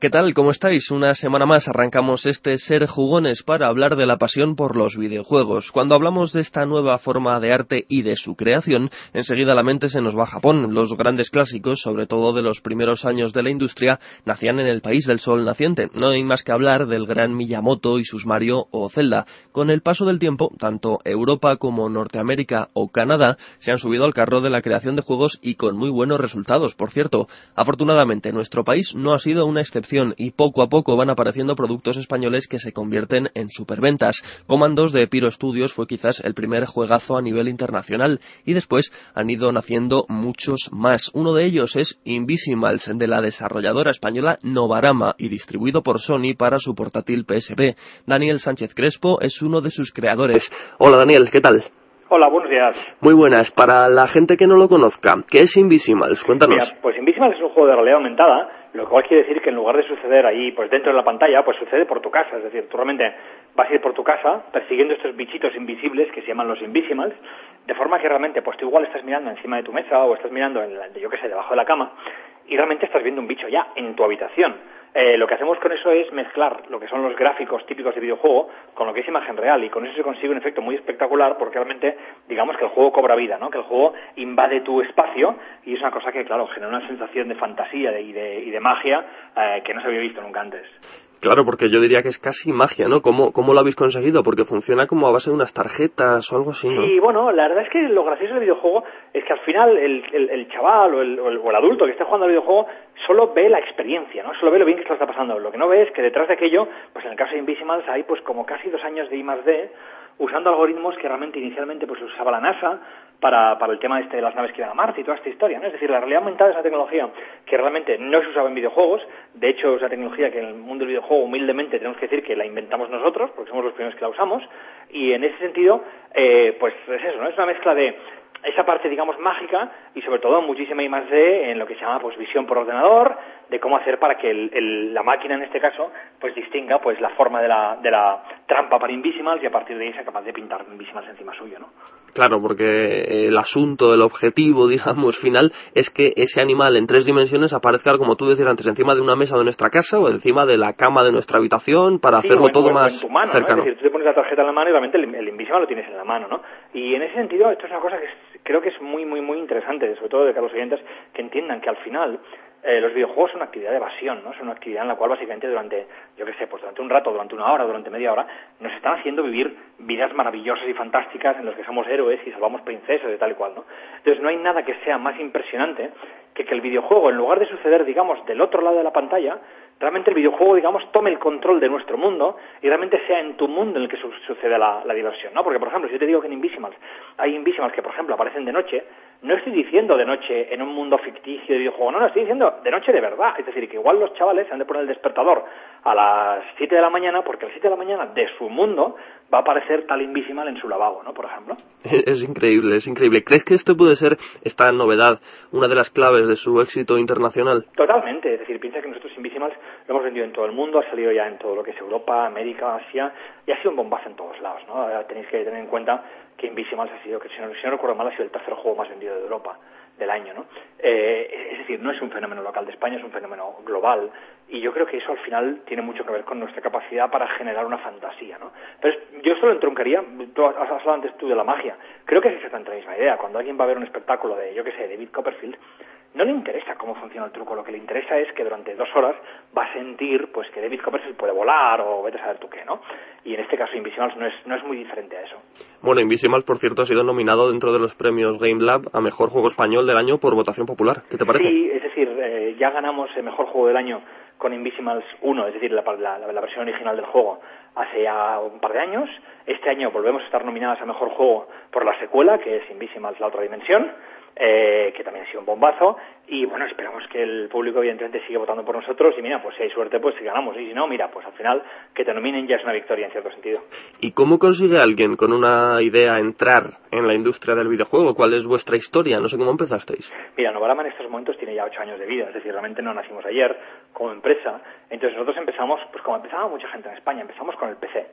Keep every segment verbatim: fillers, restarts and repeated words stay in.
¿Qué tal? ¿Cómo estáis? Una semana más arrancamos este Ser Jugones para hablar de la pasión por los videojuegos. Cuando hablamos de esta nueva forma de arte y de su creación, enseguida la mente se nos va a Japón. Los grandes clásicos, sobre todo de los primeros años de la industria, nacían en el país del sol naciente. No hay más que hablar del gran Miyamoto y sus Mario o Zelda. Con el paso del tiempo, tanto Europa como Norteamérica o Canadá se han subido al carro de la creación de juegos y con muy buenos resultados, por cierto. Afortunadamente, nuestro país no ha sido una excepción y poco a poco van apareciendo productos españoles que se convierten en superventas. Comandos de Pyro Studios fue quizás el primer juegazo a nivel internacional y después han ido naciendo muchos más. Uno de ellos es Invisimals, de la desarrolladora española Novarama y distribuido por Sony para su portátil P S P. Daniel Sánchez Crespo es uno de sus creadores. Hola Daniel, ¿qué tal? Hola, buenos días. Muy buenas. Para la gente que no lo conozca, ¿qué es Invisimals? Cuéntanos. Mira, pues Invisimals es un juego de realidad aumentada, lo cual quiere decir que en lugar de suceder ahí, pues dentro de la pantalla, pues sucede por tu casa. Es decir, tú realmente vas a ir por tu casa persiguiendo estos bichitos invisibles que se llaman los Invisimals, de forma que realmente, pues tú igual estás mirando encima de tu mesa o estás mirando, en la, yo qué sé, debajo de la cama, y realmente estás viendo un bicho ya en tu habitación. Eh, lo que hacemos con eso es mezclar lo que son los gráficos típicos de videojuego con lo que es imagen real, y con eso se consigue un efecto muy espectacular porque realmente, digamos que el juego cobra vida, ¿no? Que el juego invade tu espacio y es una cosa que, claro, genera una sensación de fantasía y de, y de magia eh, que no se había visto nunca antes. Claro, porque yo diría que es casi magia, ¿no? ¿Cómo, cómo lo habéis conseguido? Porque funciona como a base de unas tarjetas o algo así, ¿no? Sí, bueno, la verdad es que lo gracioso del videojuego es que al final el, el, el chaval o el, o, el, o el adulto que esté jugando al videojuego solo ve la experiencia, ¿no? Solo ve lo bien que se lo está pasando. Lo que no ve es que detrás de aquello, pues en el caso de Invisimals hay pues como casi dos años de I más D usando algoritmos que realmente inicialmente pues usaba la NASA para, para el tema este de las naves que iban a Marte y toda esta historia, ¿no? Es decir, la realidad aumentada es una tecnología que realmente no se usaba en videojuegos. De hecho, es una tecnología que en el mundo del videojuego humildemente tenemos que decir que la inventamos nosotros, porque somos los primeros que la usamos, y en ese sentido, eh, pues es eso, ¿no? Es una mezcla de esa parte, digamos, mágica y sobre todo muchísima I más D en lo que se llama pues visión por ordenador, de cómo hacer para que el, el, la máquina en este caso pues distinga pues la forma de la, de la trampa para Invisimals y a partir de ahí sea capaz de pintar Invisimals encima suyo, ¿no? Claro, porque el asunto, el objetivo, digamos, final es que ese animal en tres dimensiones aparezca, como tú decías antes, encima de una mesa de nuestra casa o encima de la cama de nuestra habitación para sí, hacerlo en, todo en, más en tu mano, cercano. ¿no? Es decir, tú te pones la tarjeta en la mano y realmente el, el Invisimal lo tienes en la mano, ¿no? Y en ese sentido esto es una cosa que es, creo que es muy, muy, muy interesante, sobre todo de que los oyentes que entiendan que al final Eh, los videojuegos son una actividad de evasión, ¿no? Son una actividad en la cual básicamente durante, yo qué sé, pues durante un rato, durante una hora, durante media hora, nos están haciendo vivir vidas maravillosas y fantásticas en las que somos héroes y salvamos princesas y tal y cual, ¿no? Entonces no hay nada que sea más impresionante que que el videojuego, en lugar de suceder, digamos, del otro lado de la pantalla, realmente el videojuego, digamos, tome el control de nuestro mundo y realmente sea en tu mundo en el que su- sucede la, la diversión, ¿no? Porque, por ejemplo, si yo te digo que en Invisimals hay Invisimals que, por ejemplo, aparecen de noche, no estoy diciendo de noche en un mundo ficticio de videojuego, no, no, estoy diciendo de noche de verdad. Es decir, que igual los chavales se han de poner el despertador a las siete de la mañana porque a las siete de la mañana de su mundo va a aparecer tal Invisimal en su lavabo, ¿no? Por ejemplo. Es increíble, es increíble. ¿Crees que esto puede ser, esta novedad, una de las claves de su éxito internacional? Totalmente, es decir, piensa que nosotros Invisimals lo hemos vendido en todo el mundo, ha salido ya en todo lo que es Europa, América, Asia, y ha sido un bombazo en todos lados, ¿no? Ahora tenéis que tener en cuenta que Invisimals ha sido, que si no, si no recuerdo mal, ha sido el tercer juego más vendido de Europa del año, ¿no? Eh, es decir, no es un fenómeno local de España, es un fenómeno global, y yo creo que eso al final tiene mucho que ver con nuestra capacidad para generar una fantasía, ¿no? Pero es, yo solo entroncaría, tú has hablado antes tú de la magia, creo que es exactamente la misma idea. Cuando alguien va a ver un espectáculo de, yo qué sé, de David Copperfield, no le interesa cómo funciona el truco, lo que le interesa es que durante dos horas va a sentir pues que David Copperfield puede volar o vete a saber tú qué, ¿no? Y en este caso Invisimals no es, no es muy diferente a eso. Bueno, Invisimals, por cierto, ha sido nominado dentro de los premios Game Lab a Mejor Juego Español del Año por votación popular. ¿Qué te parece? Sí, es decir, eh, ya ganamos el Mejor Juego del Año con Invisimals uno, es decir, la, la, la versión original del juego, hace ya un par de años. Este año volvemos a estar nominadas a Mejor Juego por la secuela, que es Invisimals La Otra Dimensión, eh, que también ha sido un bombazo, y bueno, esperamos que el público evidentemente siga votando por nosotros, y mira, pues si hay suerte, pues si ganamos, y si no, mira, pues al final que te nominen ya es una victoria en cierto sentido. ¿Y cómo consigue alguien con una idea entrar en la industria del videojuego? ¿Cuál es vuestra historia? No sé cómo empezasteis. Mira, Novarama en estos momentos tiene ya ocho años de vida, es decir, realmente no nacimos ayer como empresa, entonces nosotros empezamos, pues como empezaba mucha gente en España, empezamos con el P C.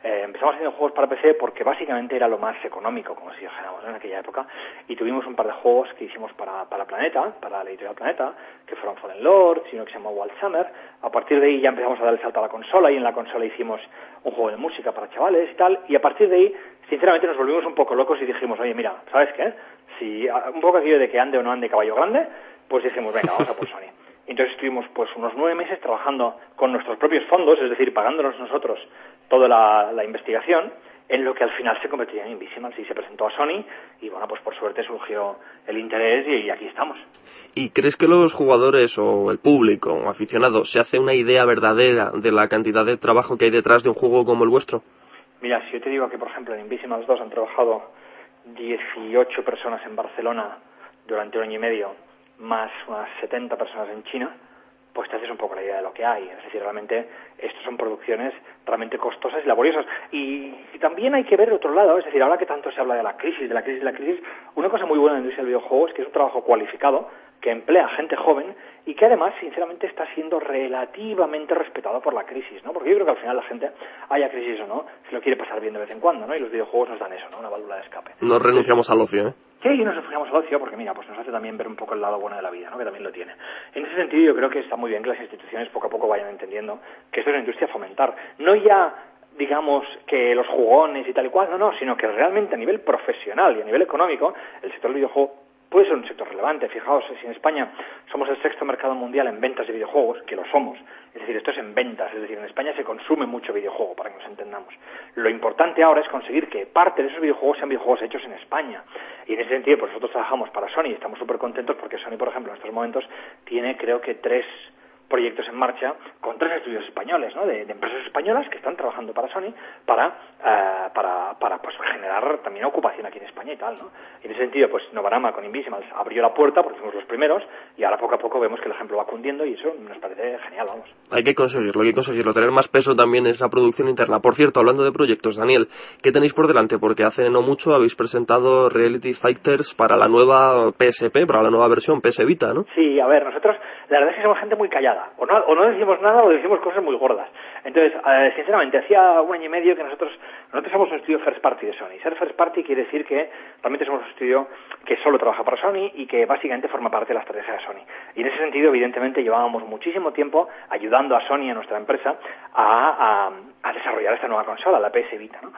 Eh, empezamos haciendo juegos para P C porque básicamente era lo más económico, como si dijéramos, ¿no? En aquella época, y tuvimos un par de juegos que hicimos para, para Planeta, para la editorial Planeta, que fueron Fallen Lords y uno que se llamó Wild Summer. A partir de ahí ya empezamos a dar el salto a la consola, y en la consola hicimos un juego de música para chavales y tal, y a partir de ahí, sinceramente, nos volvimos un poco locos y dijimos, oye, mira, ¿sabes qué? Si un poco aquello de que ande o no ande caballo grande, pues dijimos, venga, vamos a por Sony. Entonces estuvimos pues unos nueve meses trabajando con nuestros propios fondos, es decir, pagándonos nosotros toda la, la investigación, en lo que al final se convirtió en Invisimals y se presentó a Sony, y bueno, pues por suerte surgió el interés y, y aquí estamos. ¿Y crees que los jugadores o el público o aficionados se hace una idea verdadera de la cantidad de trabajo que hay detrás de un juego como el vuestro? Mira, si yo te digo que, por ejemplo, en Invisimals dos han trabajado dieciocho personas en Barcelona durante un año y medio, más unas setenta personas en China, pues te haces un poco la idea de lo que hay. Es decir, realmente estas son producciones realmente costosas y laboriosas. Y, y también hay que ver el otro lado, es decir, ahora que tanto se habla de la crisis, de la crisis, de la crisis, una cosa muy buena en la industria del videojuego es que es un trabajo cualificado, que emplea gente joven y que además, sinceramente, está siendo relativamente respetado por la crisis, ¿no? Porque yo creo que al final la gente, haya crisis o no, se lo quiere pasar bien de vez en cuando, ¿no? Y los videojuegos nos dan eso, ¿no? Una válvula de escape. No renunciamos al ocio, ¿eh? Sí, y nos refugiamos al ocio porque, mira, pues nos hace también ver un poco el lado bueno de la vida, ¿no? Que también lo tiene. En ese sentido, yo creo que está muy bien que las instituciones poco a poco vayan entendiendo que esto es una industria a fomentar. No ya, digamos, que los jugones y tal y cual, no, no, sino que realmente a nivel profesional y a nivel económico, el sector del videojuego puede ser un sector relevante. Fijaos, si en España somos el sexto mercado mundial en ventas de videojuegos, que lo somos, es decir, esto es en ventas, es decir, en España se consume mucho videojuego, para que nos entendamos. Lo importante ahora es conseguir que parte de esos videojuegos sean videojuegos hechos en España. Y en ese sentido, pues nosotros trabajamos para Sony y estamos súper contentos porque Sony, por ejemplo, en estos momentos tiene, creo que, tres proyectos en marcha con tres estudios españoles, ¿no? De, de empresas españolas que están trabajando para Sony para uh, para para pues generar también ocupación aquí en España y tal, ¿no? Y en ese sentido, pues Novarama con Invisimals abrió la puerta porque fuimos los primeros y ahora poco a poco vemos que el ejemplo va cundiendo y eso nos parece genial, vamos. Hay que conseguirlo, hay que conseguirlo, tener más peso también en esa producción interna. Por cierto, hablando de proyectos, Daniel, ¿qué tenéis por delante? Porque hace no mucho habéis presentado Reality Fighters para la nueva P S P, para la nueva versión P S Vita, ¿no? Sí, a ver, nosotros la verdad es que somos gente muy callada. O no, o no decimos nada o decimos cosas muy gordas. Entonces, eh, sinceramente, hacía un año y medio que nosotros nosotros somos un estudio first party de Sony. Ser first party quiere decir que realmente somos un estudio que solo trabaja para Sony y que básicamente forma parte de la estrategia de Sony. Y en ese sentido, evidentemente, llevábamos muchísimo tiempo ayudando a Sony, a nuestra empresa, a, a, a desarrollar esta nueva consola, la P S Vita, ¿no?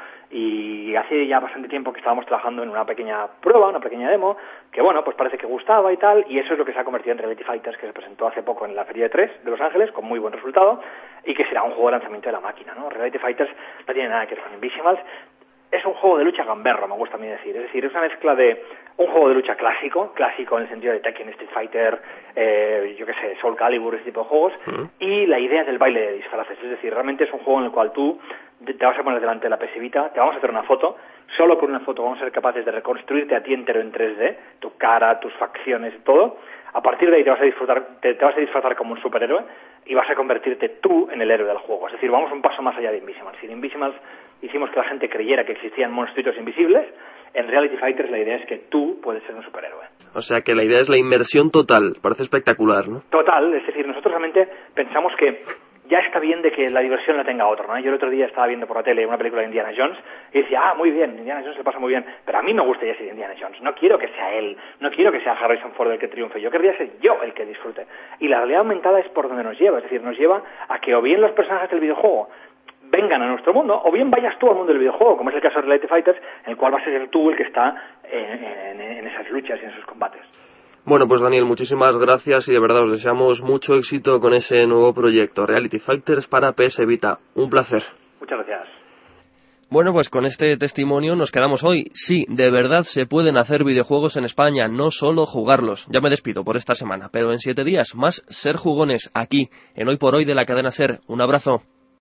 Y hace ya bastante tiempo que estábamos trabajando en una pequeña prueba, una pequeña demo, que bueno, pues parece que gustaba y tal, y eso es lo que se ha convertido en Reality Fighters, que se presentó hace poco en la Feria de tres de Los Ángeles, con muy buen resultado, y que será un juego de lanzamiento de la máquina, ¿no? Reality Fighters no tiene nada que ver con Invisimals, es un juego de lucha gamberro, me gusta a mí decir, es decir, es una mezcla de un juego de lucha clásico, clásico en el sentido de Tekken, Street Fighter, eh, yo qué sé, Soul Calibur, ese tipo de juegos, uh-huh. Y la idea del baile de disfraces, es decir, realmente es un juego en el cual tú te vas a poner delante de la P S Vita, te vamos a hacer una foto, solo con una foto vamos a ser capaces de reconstruirte a ti entero en tres D, tu cara, tus facciones, todo. A partir de ahí te vas a disfrutar, te, te vas a disfrazar como un superhéroe y vas a convertirte tú en el héroe del juego. Es decir, vamos un paso más allá de Invisimals. Si en Invisimals hicimos que la gente creyera que existían monstruitos invisibles, en Reality Fighters la idea es que tú puedes ser un superhéroe. O sea que la idea es la inmersión total, parece espectacular, ¿no? Total, es decir, nosotros realmente pensamos que ya está bien de que la diversión la tenga otro, ¿no? Yo el otro día estaba viendo por la tele una película de Indiana Jones y decía, ah, muy bien, Indiana Jones se pasa muy bien, pero a mí me gusta ya ser Indiana Jones, no quiero que sea él, no quiero que sea Harrison Ford el que triunfe, yo querría ser yo el que disfrute. Y la realidad aumentada es por donde nos lleva, es decir, nos lleva a que o bien los personajes del videojuego vengan a nuestro mundo, o bien vayas tú al mundo del videojuego, como es el caso de Reality Fighters, en el cual vas a ser tú el que está en, en, en esas luchas y en esos combates. Bueno, pues Daniel, muchísimas gracias y de verdad os deseamos mucho éxito con ese nuevo proyecto, Reality Fighters para P S Vita. Un placer. Muchas gracias. Bueno, pues con este testimonio nos quedamos hoy. Sí, de verdad se pueden hacer videojuegos en España, no solo jugarlos. Ya me despido por esta semana, pero en siete días más Ser Jugones aquí, en Hoy por Hoy de la cadena Ser. Un abrazo.